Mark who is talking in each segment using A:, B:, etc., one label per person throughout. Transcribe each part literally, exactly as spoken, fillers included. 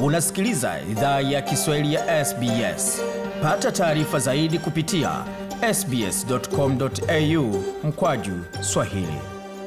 A: Unasikiliza idhaa ya Kiswahili ya S B S. Pata taarifa zaidi kupitia s b s dot com dot a u mkwaju Swahili.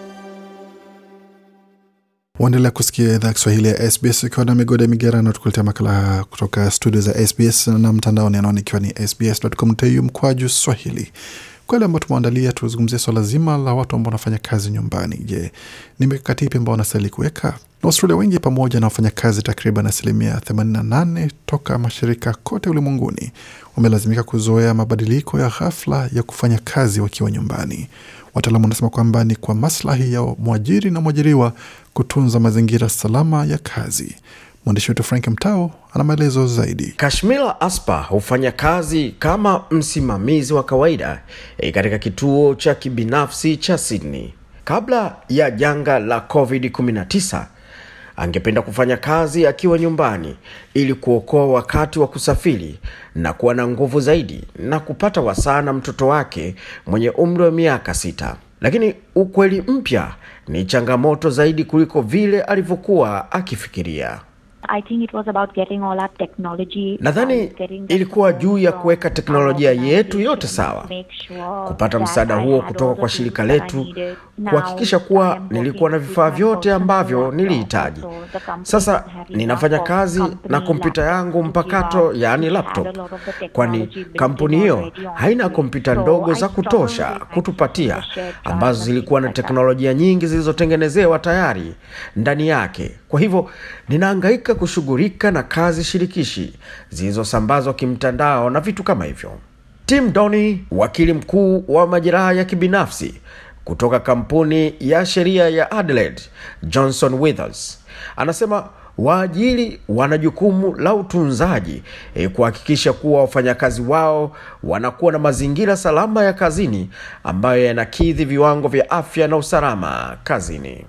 B: Waendelea kusikia idhaa ya Kiswahili ya S B S ukiwa na Migode Migerano, tukuletea makala kutoka studio za S B S na mtandaoni anwani ikiwa ni s b s dot com dot a u mkwaju Swahili. Kwa ile ambayo tumeandalia, tuzungumzie swala zima la watu ambao wanafanya kazi nyumbani. Je, ni mikakati ipi ambao wanastahili kuweka? Na Australia wengi pamoja na wafanya kazi takriban asilimia themanini na nane toka mashirika kote ulimwenguni wamelazimika kuzoea mabadiliko ya ghafla ya kufanya kazi wakiwa nyumbani. Wataalamu wanasema kwamba ni kwa maslahi ya mwajiri na mwajiriwa kutunza mazingira salama ya kazi. Mwandishi wetu Frank Mtao ana maelezo zaidi.
C: Kashmila Aspa hufanya kazi kama msimamizi wa kawaida e, katika kituo cha kibinafsi cha Sydney. Kabla ya janga la covid kumi na tisa, angependa kufanya kazi akiwa nyumbani ili kuokoa wakati wa kusafiri na kuwa na nguvu zaidi na kupata wasaa na mtoto wake mwenye umri wa miaka sita. Lakini ukweli mpya ni changamoto zaidi kuliko vile alivyokuwa akifikiria.
D: I think it was about getting all our technology.
C: Nadhani ilikuwa juu ya kuweka teknolojia yetu yote sawa, kupata msaada huo kutoka kwa shirika letu, kuhakikisha kuwa nilikuwa na vifaa vyote ambavyo nilihitaji. Sasa ninafanya kazi na kompyuta yangu mpakato, yani laptop, kwani kampuni hiyo haina kompyuta ndogo za kutosha kutupatia, ambazo zilikuwa na teknolojia nyingi zilizotengenezewa tayari ndani yake. Kwa hivyo ninahangaika kushughulika na kazi shirikishi zilizosambazwa kimtandao na vitu kama hivyo. Tim Donny, wakili mkuu wa majeraha ya kibinafsi kutoka kampuni ya sheria ya Adelaide Johnson Withers, anasema waajiri wana jukumu la utunzaji e, kuhakikisha kuwa wafanyakazi wao wanakuwa na mazingira salama ya kazini ambayo yanakidhi viwango vya afya na usalama kazini.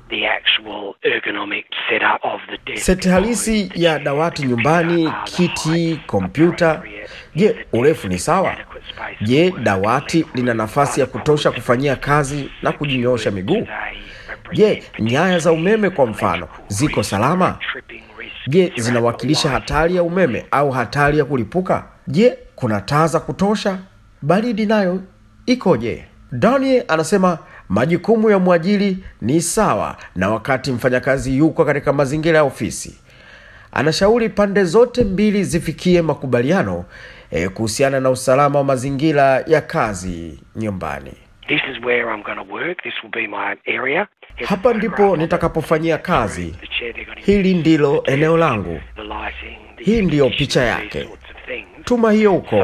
C: Seti halisi ya dawati nyumbani, kiti, kompyuta. Je, urefu ni sawa? Je, dawati lina nafasi ya kutosha kufanyia kazi na kujinyoosha miguu? Je, nyaya za umeme kwa mfano ziko salama? Je, zinawakilisha hatari ya umeme au hatari ya kulipuka? Je, kuna taa za kutosha? Baridi nayo ikoje? Donnie anasema majukumu ya mwajiri ni sawa na wakati mfanyakazi yuko katika mazingira ya ofisi. Anashauri pande zote mbili zifikie makubaliano eh, kuhusiana na usalama wa mazingira ya kazi nyumbani.
E: This is where I'm going to work. This will be my area.
C: Hapa ndipo nitakapofanyia kazi. Hili ndilo eneo langu. Hii ndiyo picha yake. Tuma hiyo huko.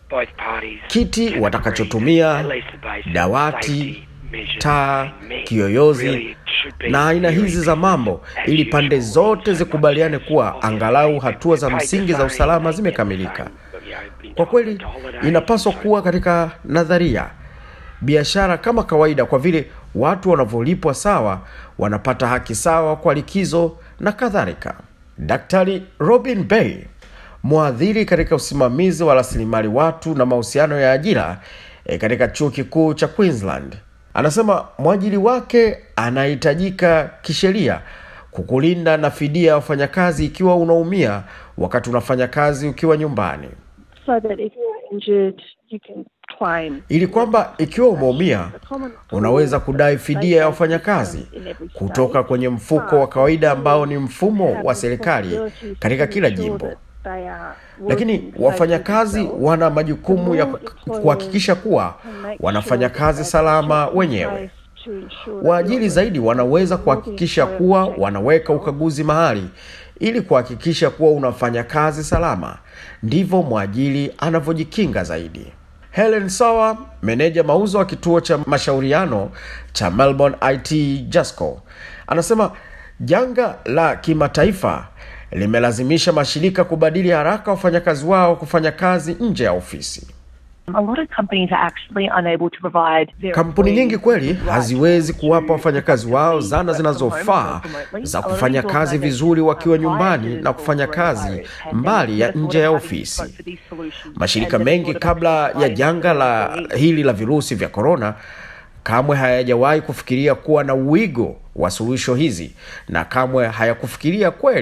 C: Kiti watakachotumia, dawati, taa, kiyoyozi na aina hizi za mambo, ili pande zote zikubaliane kuwa angalau hatua za msingi za usalama zimekamilika. Kwa kweli inapaswa kuwa katika nadharia biashara kama kawaida, kwa vile watu wanavyolipwa sawa, wanapata haki sawa kwa likizo na kadhalika. Daktari Robin Bay, mwadhiri katika usimamizi wa rasilimali watu na mahusiano ya ajira e, katika chuo kikuu cha Queensland, anasema mwajiri wake anahitajika kisheria kukulinda na fidia wafanyakazi ikiwa unaumia wakati unafanya kazi ukiwa nyumbani.
F: So that if you're injured, you can claim.
C: Ili kwamba ikiwa umeumia unaweza kudai fidia ya wafanyakazi kutoka kwenye mfuko wa kawaida ambao ni mfumo wa serikali katika kila jimbo. Lakini wafanyakazi wana majukumu ya kuhakikisha kuwa wanafanya kazi salama wenyewe. Waajiri zaidi wanaweza kuhakikisha kuwa wanaweka ukaguzi mahali ili kuhakikisha kuwa unafanya kazi salama. Ndivyo mwajiri anavyojikinga zaidi. Helen Sawa, meneja mauzo wa kituo cha mashauriano cha Melbourne I T Jasco, anasema janga la kimataifa limelazimisha mashirika kubadili haraka wafanyakazi wao kufanya kazi nje ya ofisi.
G: A lot of companies are actually unable to provide their
C: Kampuni nyingi kweli haziwezi kuwapa wafanyakazi wao zana zinazofaa za kufanya kazi vizuri wakiwa nyumbani na kufanya kazi mbali ya nje ya ofisi. Mashirika mengi kabla ya janga la hili la virusi vya corona kamwe hayajawahi kufikiria kuwa na uwigo wa suluhisho hizi, na kamwe hayakufikiria kweli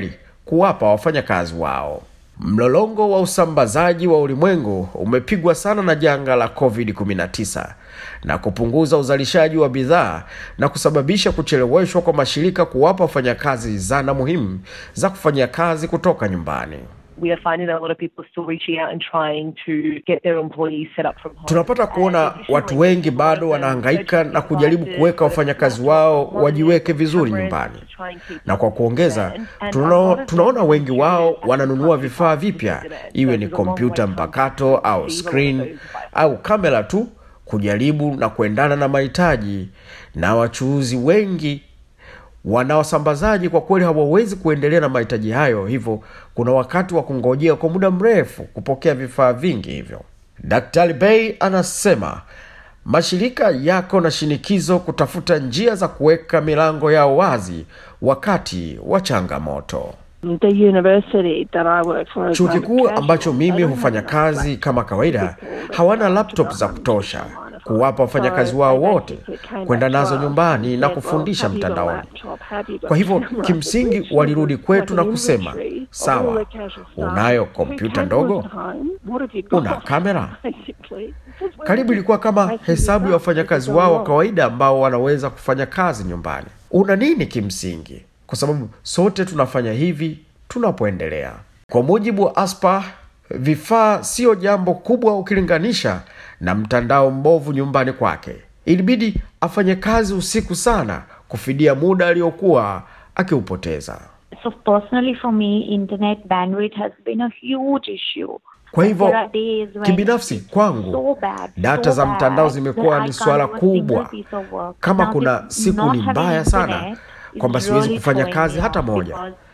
C: kuwapa wafanyakazi wao. Mlolongo wa usambazaji wa ulimwengu umepigwa sana na janga la covid kumi na tisa na kupunguza uzalishaji wa bidhaa na kusababisha kucheleweshwa kwa mashirika kuwapa wafanyakazi zana muhimu za kufanya kazi kutoka nyumbani.
G: We are finding that a lot of people still reaching out and trying to get their employees set up from home.
C: Tunapata kuona watu wengi bado wanahangaika na kujaribu kuweka wafanyakazi wao wajiweke vizuri nyumbani. Na kwa kuongeza, tunaona, tunaona wengi wao wananunua vifaa vipya, iwe ni kompyuta mpakato au screen au kamera tu, kujaribu na kuendana na mahitaji, na wachuuzi wengi wanaosambazaji kwa kweli hawawezi kuendelea na mahitaji hayo, hivyo kuna wakati wa kungojea kwa muda mrefu kupokea vifaa vingi hivyo. Daktari Bay anasema mashirika yako na shinikizo kutafuta njia za kuweka milango yao wazi wakati wa changamoto.
F: The university that I work for,
C: chuo kikuu ambacho mimi hufanya kazi kama kawaida, hawana laptop za kutosha kuwapa wafanyakazi wao wote kwenda nazo nyumbani na kufundisha mtandaoni. Kwa hivyo kimsingi walirudi kwetu na kusema, sawa, unayo kompyuta ndogo? Una kamera? Karibu ilikuwa kama hesabu ya wafanyakazi wao wa kawaida ambao wanaweza kufanya kazi nyumbani. Una nini kimsingi? Kwa sababu sote tunafanya hivi tunapoendelea. Kwa mujibu wa Aspa, vifaa sio jambo kubwa ukilinganisha na mtandao mbovu nyumbani kwake. Ilibidi afanye kazi usiku sana kufidia muda aliokuwa akiupoteza.
D: So personally for me, internet bandwidth has been a huge issue.
C: Kwa hivyo kibinafsi kwangu, data za mtandao zimekuwa ni swala kubwa. Kama kuna siku ni mbaya sana kwamba siwezi kufanya kazi hata moja.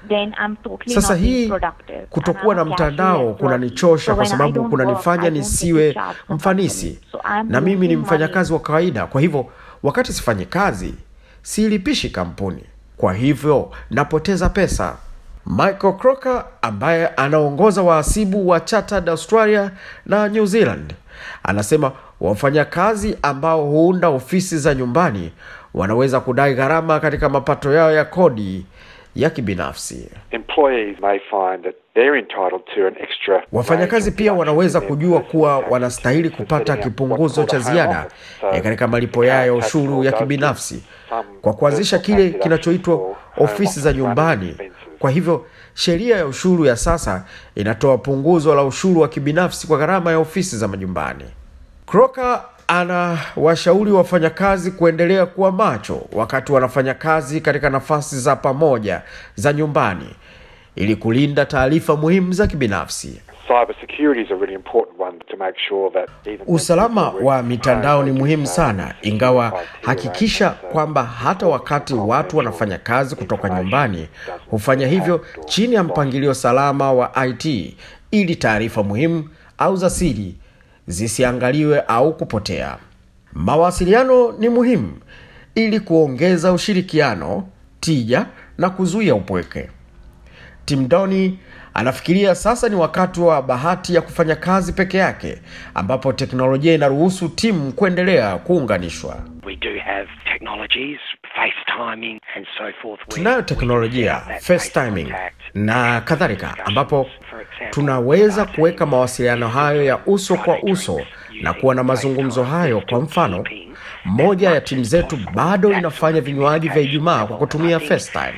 C: Sasa hii kutokuwa na mtandao kunanichosha kwa sababu kunanifanya nisiwe mfanisi. Na mimi ni mfanyakazi wa kawaida, kwa hivyo wakati sifanyi kazi, silipishi kampuni. Kwa hivyo napoteza pesa. Michael Crocker ambaye anaongoza wahasibu wa Chartered Australia na New Zealand anasema wafanyakazi ambao huunda ofisi za nyumbani wanaweza kudai gharama katika mapato yao ya kodi ya kibinafsi.
H: Employees may find that they're entitled to an extra.
C: Wafanyakazi pia wanaweza kujua kuwa wanastahili kupata kipunguzo cha ziada e katika malipo yao ya ushuru ya kibinafsi kwa kuanzisha kile kinachoitwa ofisi za nyumbani. Kwa hivyo sheria ya ushuru ya sasa inatoa punguzo la ushuru wa kibinafsi kwa gharama ya ofisi za majumbani. Crocker ana washauri wafanyakazi kuendelea kuwa macho wakati wanafanya kazi katika nafasi za pamoja za nyumbani ili kulinda taarifa muhimu za kibinafsi.
H: Cyber security is a really important one to make sure that even
C: Usalama wa mitandao ni muhimu sana, ingawa hakikisha kwamba hata wakati watu wanafanya kazi kutoka nyumbani hufanya hivyo chini ya mpangilio salama wa I T ili taarifa muhimu au za siri zisiangaliwe au kupotea. Mawasiliano ni muhimu ili kuongeza ushirikiano, tija na kuzuia upweke. Tim Downey anafikiria sasa ni wakati wa bahati ya kufanya kazi peke yake, ambapo teknolojia inaruhusu timu kuendelea kuunganishwa.
E: We do have technologies, FaceTiming and so forth.
C: Tunayo teknolojia, FaceTiming na kadhalika, ambapo tunaweza kuweka mawasiliano hayo ya uso kwa uso na kuwa na mazungumzo hayo. Kwa mfano, moja ya timu zetu bado inafanya vinywaji vya Ijumaa kwa kutumia FaceTime.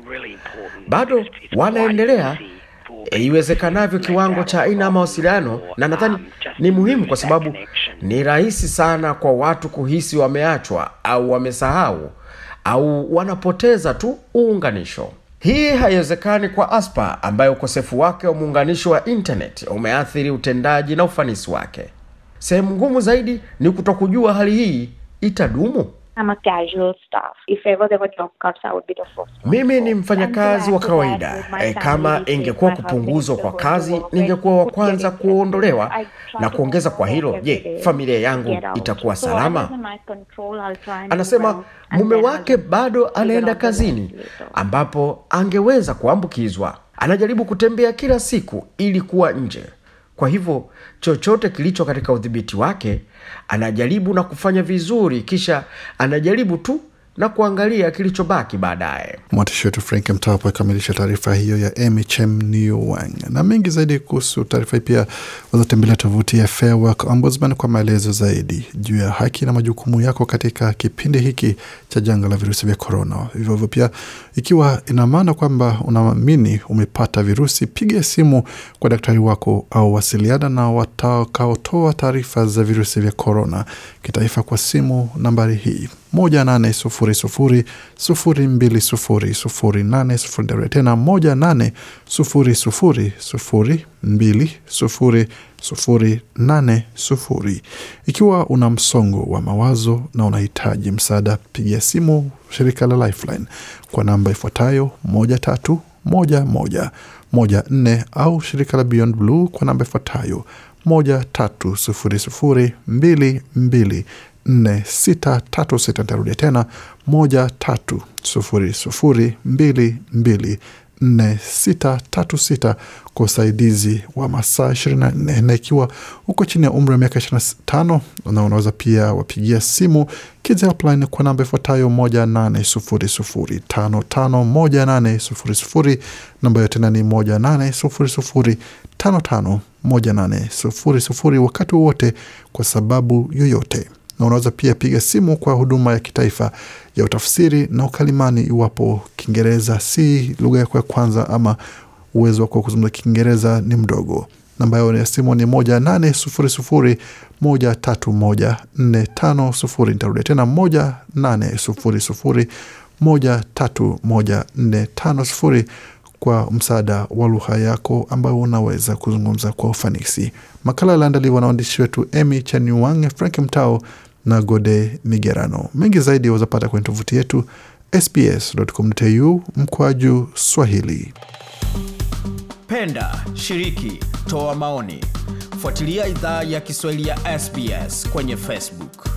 C: Bado wanaendelea iwezekanavyo kiwango cha aina ya mawasiliano, na nadhani ni muhimu kwa sababu ni rahisi sana kwa watu kuhisi wameachwa au wamesahau au wanapoteza tu uunganisho. Hii haiwezekani kwa Aspa ambaye ukosefu wake wa muunganisho wa internet umeathiri utendaji na ufanisi wake. Sehemu ngumu zaidi ni kutokujua hali hii itadumu.
D: I'm a casual staff. If ever there were job cuts, I would be the first.
C: Mimi ni mfanyakazi wa kawaida. E, kama ingekuwa kupunguzwa kwa kazi, ningekuwa wa kwanza kuondolewa. Na kuongeza kwa hilo, je, familia yangu itakuwa salama? Anasema mume wake bado anaenda kazini ambapo angeweza kuambukizwa. Anajaribu kutembea kila siku ili kuwa nje. Kwa hivyo chochote kilicho katika udhibiti wake anajaribu na kufanya vizuri, kisha anajaribu tu na kuangalia kilichobaki baadaye.
B: Mwandishi wetu Frank Mtao akamilisha taarifa hiyo ya Amy Chem-Newang. Na mengi zaidi kuhusu taarifa pia wazatembelea tovuti ya Fair Work Ombudsman kwa maelezo zaidi juu ya haki na majukumu yako katika kipindi hiki cha janga la virusi vya corona. Hivyo hivyo pia, ikiwa ina maana kwamba unaamini umepata virusi, piga simu kwa daktari wako au wasiliana na watakaotoa taarifa za virusi vya corona kitaifa kwa simu nambari hii moja nane sufuri sufuri sufuri mbili sufuri sufuri nane sufuri, tena moja nane sufuri sufuri sufuri mbili sufuri sufuri nane sufuri. Ikiwa una msongo wa mawazo na unahitaji msaada, pigia simu shirika la Lifeline kwa namba ifuatayo moja tatu moja moja moja nne au shirika la Beyond Blue kwa namba ifuatayo moja tatu sufuri sufuri mbili mbili nne sita tatu sita. Tarudia tena moja tatu sufuri sufuri mbili mbili nne sita tatu sita kwa usaidizi wa masaa ishirini na nne. Na ikiwa uko chini ya umri wa miaka ishirini na tano, na unaweza pia wapigia simu Kids Helpline kwa namba ifuatayo moja nane sufuri sufuri tano tano moja nane sufuri sufuri. Namba yote ni moja nane sufuri sufuri tano tano moja nane sufuri sufuri wakati wote kwa sababu yoyote. Na unaweza pia piga simu kwa huduma ya kitaifa ya utafsiri na ukalimani iwapo Kiingereza si lugha yako ya kwanza ama uwezo wako kuzungumza Kiingereza ni mdogo. Namba ya simu ni moja nane sufuri sufuri moja tatu moja nne tano sufuri. Nitarudia tena moja nane sufuri sufuri moja tatu moja nne tano sufuri kwa msaada wa lugha yako ambayo unaweza kuzungumza kwa ufanisi. Makala yaliandaliwa na waandishi wetu Amy Chem-Newang, Frank Mtao na Gode Migerano. Mengi zaidi wazapata kwenye tovuti yetu s b s dot com dot a u mkwaju Swahili.
A: Penda, shiriki, toa maoni. Fuatilia idhaa ya Kiswahili ya S B S kwenye Facebook.